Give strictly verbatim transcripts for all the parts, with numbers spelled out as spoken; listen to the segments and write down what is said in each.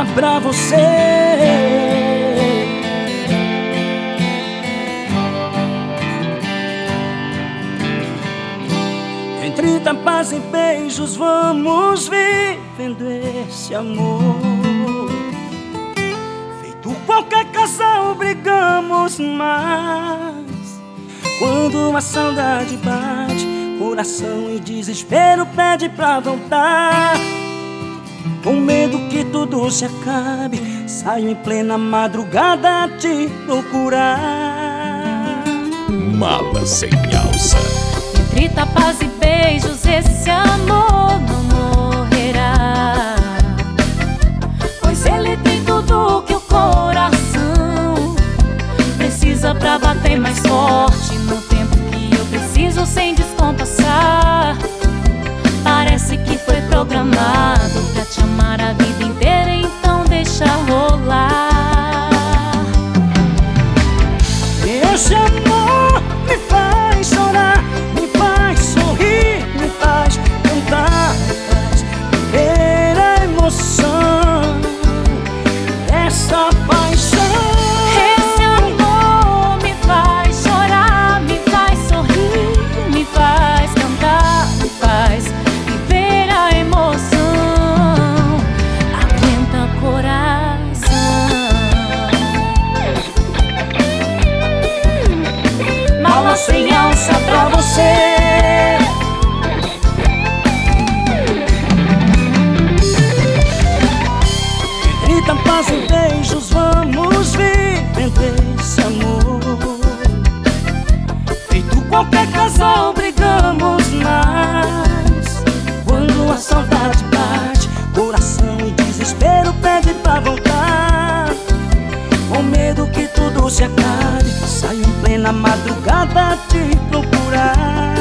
pra você. Entre tapas e beijos vamos vivendo esse amor. Feito qualquer casal brigamos, mas quando a saudade bate, coração em desespero pede pra voltar. Com medo que tudo se acabe, saio em plena madrugada a te procurar. Mala sem alça. Entre tapas e beijos esse amor não morrerá, pois ele tem tudo que o coração precisa pra bater mais forte no tempo que eu preciso, sem descompassar. Parece que foi programado pra te amar a vida inteira, então deixa rolar. Esse amor me faz chorar, me faz sorrir, me faz cantar, me faz viver a emoção dessa paixão. Esse amor me faz chorar, me faz sorrir, me faz cantar, me faz viver a emoção. Aguenta, coração. Mala sem alça pra você. Entre tapas e beijos vamos vivendo esse amor. Feito qualquer casal brigamos, mas quando a saudade bate, coração em desespero pede pra voltar. Com medo que tudo se acabe, saio em plena madrugada a te procurar.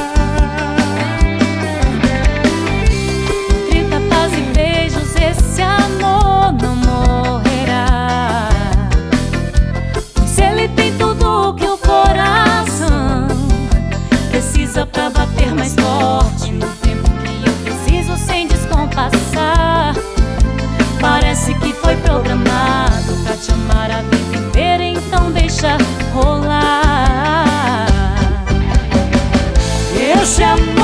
Entre tapas e beijos esse amor não morrerá, pois ele tem tudo que o coração precisa pra bater mais forte no tempo que eu preciso, sem descompassar. Parece que foi programado pra te amar a vida inteira, então deixa rolar. Esse amor